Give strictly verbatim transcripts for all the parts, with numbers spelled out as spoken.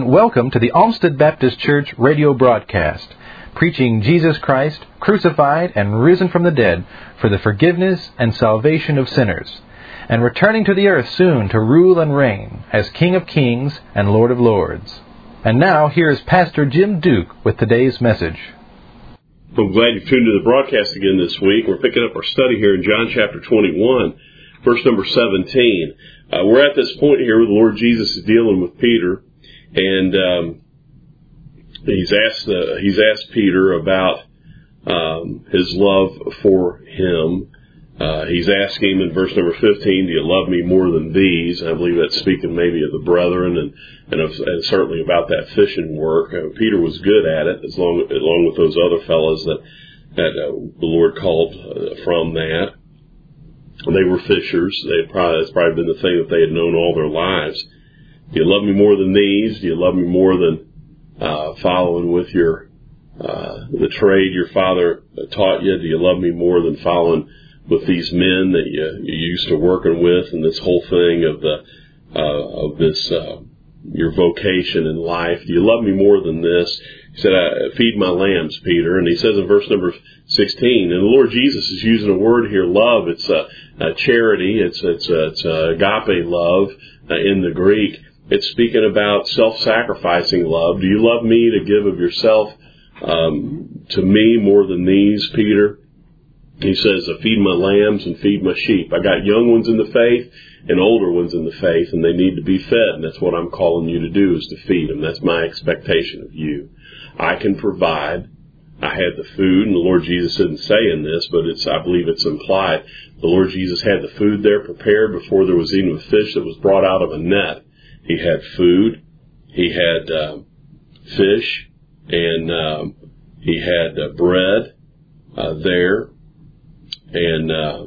and welcome to the Olmsted Baptist Church radio broadcast, preaching Jesus Christ, crucified and risen from the dead for the forgiveness and salvation of sinners, and returning to the earth soon to rule and reign as King of Kings and Lord of Lords. And now, here's Pastor Jim Duke with today's message. I'm glad you've tuned to the broadcast again this week. We're picking up our study here in John chapter twenty-one, verse number seventeen. Uh, we're at this point here where the Lord Jesus is dealing with Peter, and um, he's asked uh, he's asked Peter about um, his love for him. Uh, he's asking him in verse number fifteen, "Do you love me more than these?" I believe that's speaking maybe of the brethren and and, of, and certainly about that fishing work. Uh, Peter was good at it, as long along with those other fellows that that uh, the Lord called uh, from that. They were fishers. They probably that's probably been the thing that they had known all their lives. Do you love me more than these? Do you love me more than uh, following with your uh, the trade your father taught you? Do you love me more than following with these men that you, you used to working with, and this whole thing of the uh, of this uh, your vocation in life? Do you love me more than this? He said, I feed my lambs, Peter. And he says in verse number sixteen, and the Lord Jesus is using a word here, love. It's a, a charity. It's it's a, it's a agape love uh, in the Greek. It's speaking about self-sacrificing love. Do you love me to give of yourself um, to me more than these, Peter? He says, I feed my lambs and feed my sheep. I got young ones in the faith and older ones in the faith, and they need to be fed, and that's what I'm calling you to do, is to feed them. That's my expectation of you. I can provide. I had the food, and the Lord Jesus isn't saying this, but it's I believe it's implied. The Lord Jesus had the food there prepared before there was even a fish that was brought out of a net. He had food. He had uh, fish, and um, he had uh, bread uh, there. And uh,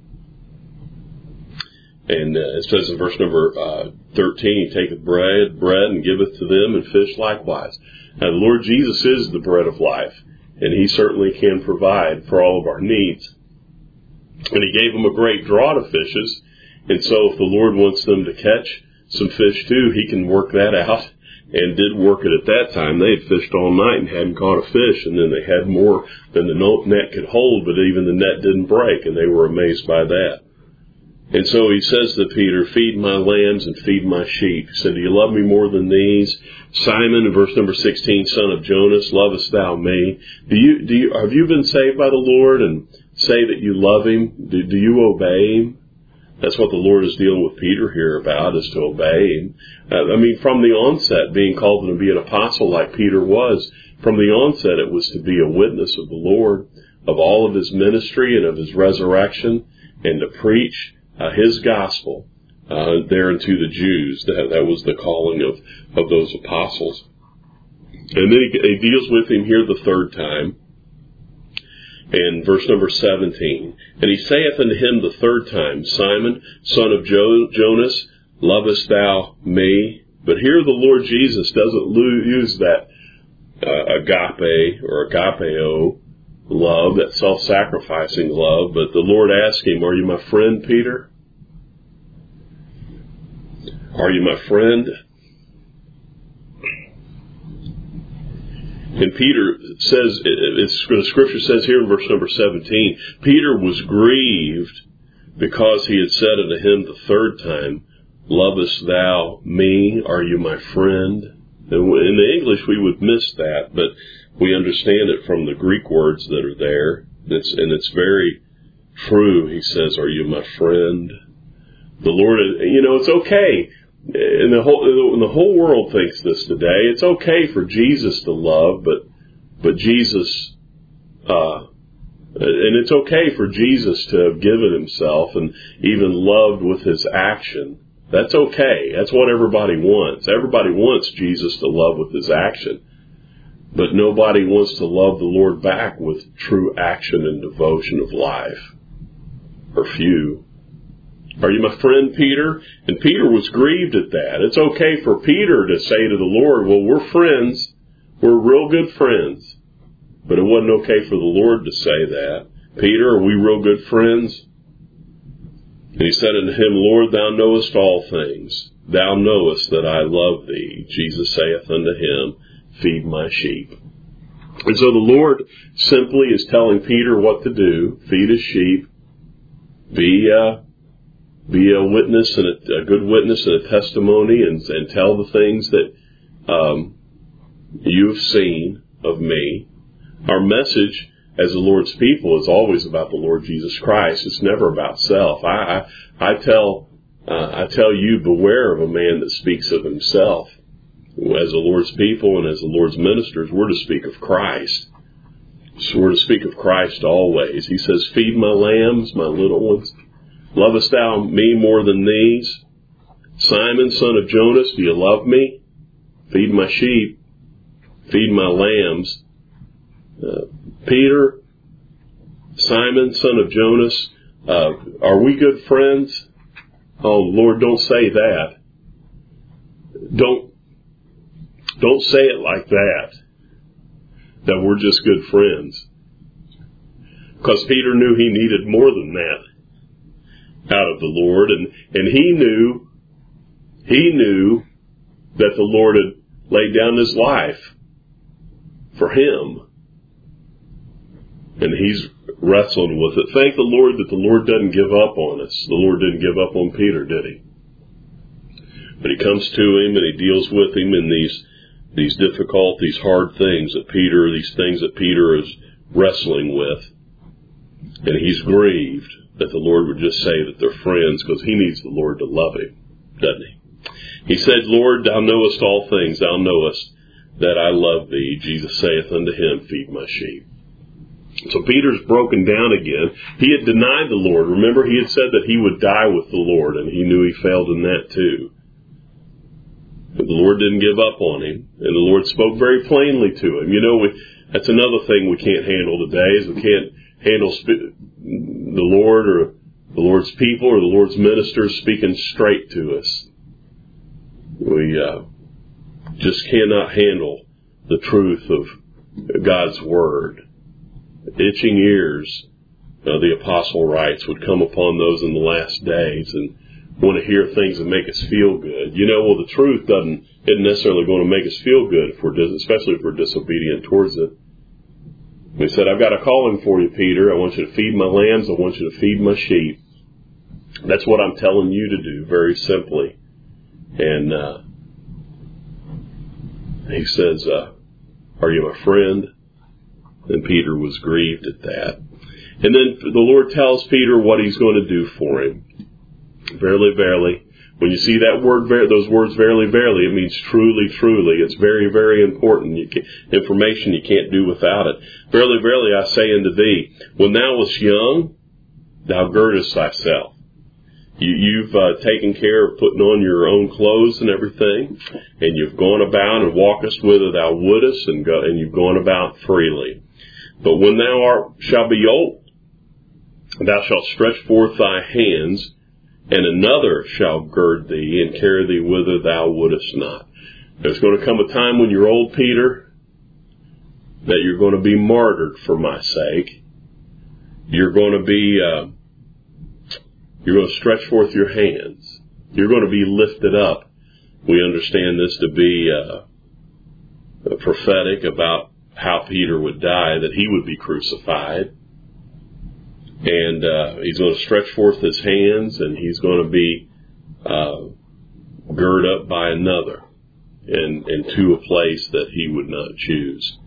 and uh, it says in verse number uh, thirteen, he taketh bread, bread and giveth to them, and fish likewise. Now, the Lord Jesus is the bread of life, and he certainly can provide for all of our needs. And he gave them a great draught of fishes, and so if the Lord wants them to catch some fish too, he can work that out, and did work it at that time. They had fished all night and hadn't caught a fish, and then they had more than the net could hold, but even the net didn't break, and they were amazed by that. And so he says to Peter, feed my lambs and feed my sheep. He said, do you love me more than these? Simon, in verse number sixteen, son of Jonas, lovest thou me? Do you, do you, have you been saved by the Lord and say that you love him? Do, do you obey him? That's what the Lord is dealing with Peter here about, is to obey him. Uh, I mean, from the onset, being called to be an apostle like Peter was, from the onset it was to be a witness of the Lord, of all of his ministry and of his resurrection, and to preach uh, his gospel uh, there unto the Jews. That, that was the calling of, of those apostles. And then he, he deals with him here the third time. In verse number seventeen, and he saith unto him the third time, Simon, son of jo- Jonas, lovest thou me? But here the Lord Jesus doesn't lo- use that uh, agape or agapeo love, that self-sacrificing love, but the Lord asked him, are you my friend, Peter? Are you my friend? And Peter says, it's, the scripture says here in verse number seventeen, Peter was grieved because he had said unto him the third time, lovest thou me? Are you my friend? And in the English we would miss that, but we understand it from the Greek words that are there. It's, and it's very true. He says, are you my friend? The Lord, you know, it's okay. And the whole and the whole world thinks this today. It's okay for Jesus to love, but but Jesus, uh, and it's okay for Jesus to have given himself and even loved with his action. That's okay. That's what everybody wants. Everybody wants Jesus to love with his action, but nobody wants to love the Lord back with true action and devotion of life. Or few. Are you my friend, Peter? And Peter was grieved at that. It's okay for Peter to say to the Lord, well, we're friends. We're real good friends. But it wasn't okay for the Lord to say that. Peter, are we real good friends? And he said unto him, Lord, thou knowest all things. Thou knowest that I love thee. Jesus saith unto him, feed my sheep. And so the Lord simply is telling Peter what to do. Feed his sheep. Be a, be a witness and a, a good witness and a testimony, and, and tell the things that um, you've seen of me. Our message as the Lord's people is always about the Lord Jesus Christ. It's never about self. I I, I tell uh, I tell you, beware of a man that speaks of himself. As the Lord's people and as the Lord's ministers, we're to speak of Christ. So we're to speak of Christ always. He says, feed my lambs, my little ones. Lovest thou me more than these? Simon, son of Jonas, do you love me? Feed my sheep. Feed my lambs. Uh, Peter, Simon, son of Jonas, uh, are we good friends? Oh, Lord, don't say that. Don't, don't say it like that, that we're just good friends. Because Peter knew he needed more than that out of the Lord, and, and he knew, he knew that the Lord had laid down his life for him. And he's wrestling with it. Thank the Lord that the Lord doesn't give up on us. The Lord didn't give up on Peter, did he? But he comes to him and he deals with him in these these difficult, these hard things that Peter, these things that Peter is wrestling with. And he's grieved that the Lord would just say that they're friends, because he needs the Lord to love him, doesn't he? He said, Lord, thou knowest all things. Thou knowest that I love thee. Jesus saith unto him, feed my sheep. So Peter's broken down again. He had denied the Lord. Remember, he had said that he would die with the Lord, and he knew he failed in that too. But the Lord didn't give up on him, and the Lord spoke very plainly to him. You know, we, that's another thing we can't handle today, is we can't handle sp- the Lord or the Lord's people or the Lord's ministers speaking straight to us. We uh, just cannot handle the truth of God's Word. Itching ears, uh, the apostle writes, would come upon those in the last days and want to hear things that make us feel good. You know, well, the truth doesn't isn't necessarily going to make us feel good, if we're dis- especially if we're disobedient towards it. He said, I've got a calling for you, Peter. I want you to feed my lambs. I want you to feed my sheep. That's what I'm telling you to do, very simply. And uh, he says, uh, are you my friend? And Peter was grieved at that. And then the Lord tells Peter what he's going to do for him. Verily, verily. When you see that word, those words, verily, verily, it means truly, truly. It's very, very important. You can, information you can't do without it. Verily, verily, I say unto thee, when thou wast young, thou girdest thyself. You, you've uh, taken care of putting on your own clothes and everything, and you've gone about and walkest whither thou wouldest, and, go, and you've gone about freely. But when thou art shalt be old, thou shalt stretch forth thy hands, and another shall gird thee and carry thee whither thou wouldest not. There's going to come a time when you're old, Peter, that you're going to be martyred for my sake. You're going to be, uh, you're going to stretch forth your hands. You're going to be lifted up. We understand this to be uh, prophetic about how Peter would die, that he would be crucified. And uh, he's going to stretch forth his hands, and he's going to be uh, girded up by another and, and to a place that he would not choose.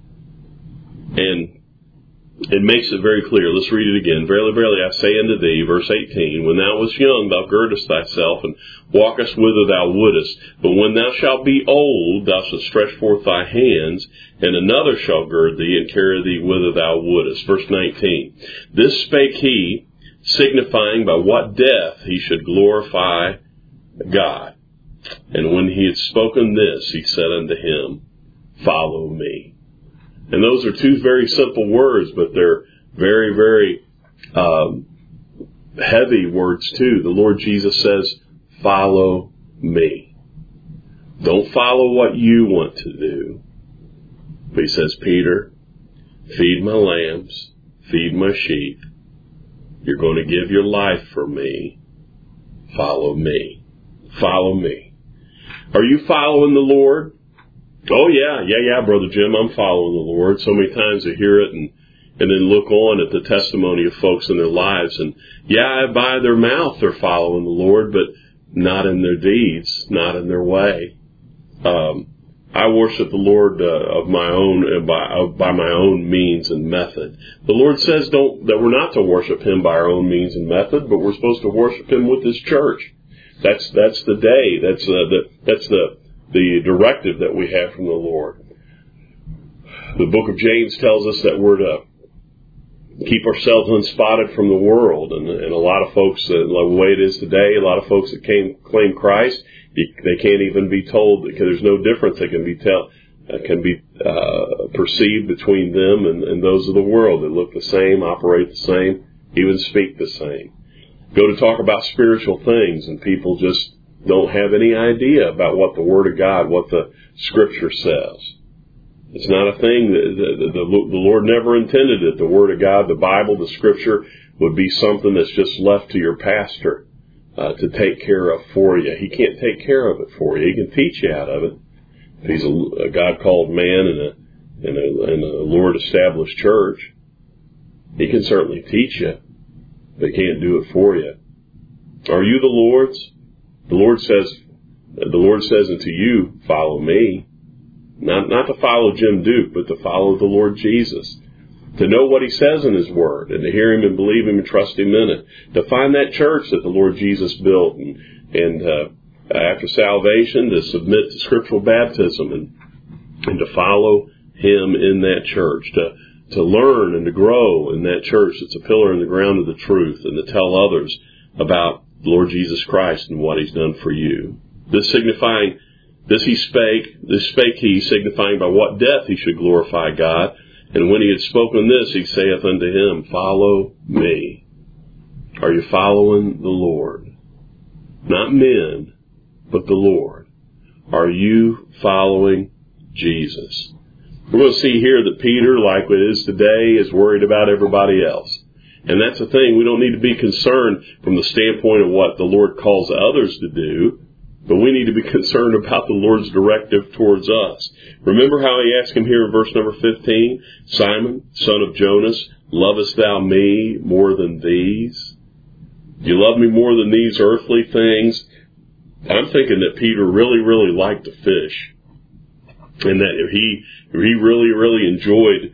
And it makes it very clear. Let's read it again. Verily, verily, I say unto thee, verse eighteen, when thou wast young, thou girdest thyself, and walkest whither thou wouldest. But when thou shalt be old, thou shalt stretch forth thy hands, and another shall gird thee, and carry thee whither thou wouldest. Verse nineteen, this spake he, signifying by what death he should glorify God. And when he had spoken this, he said unto him, follow me. And those are two very simple words, but they're very, very um, heavy words too. The Lord Jesus says, follow me. Don't follow what you want to do. But he says, Peter, feed my lambs, feed my sheep. You're going to give your life for me. follow me. Follow me. Are you following the Lord? Oh, yeah, yeah, yeah, Brother Jim, I'm following the Lord. So many times I hear it and, and then look on at the testimony of folks in their lives. And, yeah, by their mouth they're following the Lord, but not in their deeds, not in their way. Um, I worship the Lord uh, of my own, uh, by, uh, by my own means and method. The Lord says don't that we're not to worship Him by our own means and method, but we're supposed to worship Him with His church. That's that's the day. That's uh, the that's the the directive that we have from the Lord. The book of James tells us that we're to keep ourselves unspotted from the world, and, and a lot of folks, uh, the way it is today, a lot of folks that came, claim Christ, you, they can't even be told, because there's no difference that can be tell, uh, can be uh, perceived between them and, and those of the world. They look the same, operate the same, even speak the same. Go to talk about spiritual things, and people just don't have any idea about what the Word of God, what the Scripture says. It's not a thing that the, the, the Lord never intended it. The Word of God, the Bible, the Scripture would be something that's just left to your pastor uh, to take care of for you. He can't take care of it for you. He can teach you out of it. If he's a, a God-called man in a, in a, in a Lord-established church, he can certainly teach you, but he can't do it for you. Are you the Lord's? The Lord says, the Lord says unto you, follow me. Not not to follow Jim Duke, but to follow the Lord Jesus. To know what He says in His Word, and to hear Him and believe Him and trust Him in it. To find that church that the Lord Jesus built, and, and uh, after salvation, to submit to scriptural baptism, and, and to follow Him in that church. To, to learn and to grow in that church that's a pillar in the ground of the truth, and to tell others about the Lord Jesus Christ and what He's done for you. This signifying... This he spake, this spake he, signifying by what death he should glorify God. And when he had spoken this, he saith unto him, follow me. Are you following the Lord? Not men, but the Lord. Are you following Jesus? We're going to see here that Peter, like it is today, is worried about everybody else. And that's the thing. We don't need to be concerned from the standpoint of what the Lord calls others to do. But we need to be concerned about the Lord's directive towards us. Remember how He asked him here in verse number fifteen, Simon, son of Jonas, lovest thou me more than these? Do you love me more than these earthly things? I'm thinking that Peter really, really liked to fish. And that he, he really, really enjoyed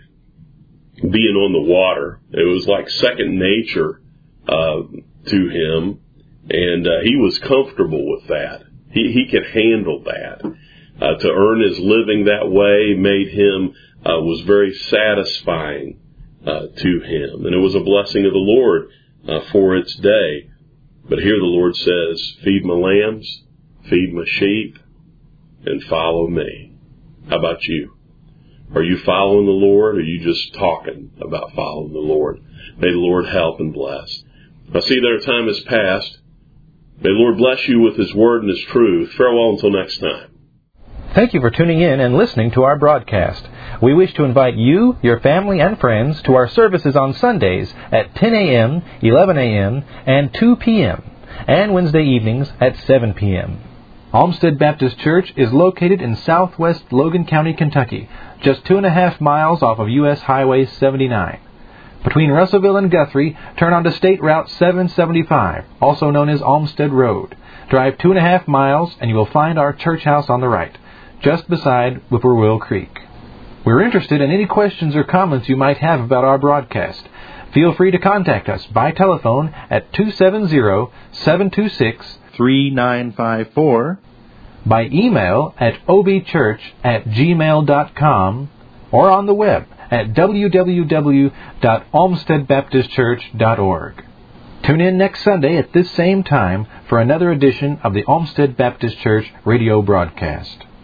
being on the water. It was like second nature uh, to him. And uh, he was comfortable with that. He, he could handle that. Uh, to earn his living that way made him, uh, was very satisfying, uh, to him. And it was a blessing of the Lord, uh, for its day. But here the Lord says, feed my lambs, feed my sheep, and follow me. How about you? Are you following the Lord, or are you just talking about following the Lord? May the Lord help and bless. I see that our time has passed. May the Lord bless you with His Word and His truth. Farewell until next time. Thank you for tuning in and listening to our broadcast. We wish to invite you, your family, and friends to our services on Sundays at ten a.m., eleven a.m., and two p.m., and Wednesday evenings at seven p.m. Olmsted Baptist Church is located in southwest Logan County, Kentucky, just two and a half miles off of U S Highway seventy-nine. Between Russellville and Guthrie, turn onto State Route seven seventy-five, also known as Olmsted Road. Drive two and a half miles and you will find our church house on the right, just beside Whippoorwill Creek. We're interested in any questions or comments you might have about our broadcast. Feel free to contact us by telephone at two seven zero, seven two six, three nine five four, by email at obchurch at gmail dot com, or on the web at w w w dot olmsted baptist church dot org. Tune in next Sunday at this same time for another edition of the Olmsted Baptist Church radio broadcast.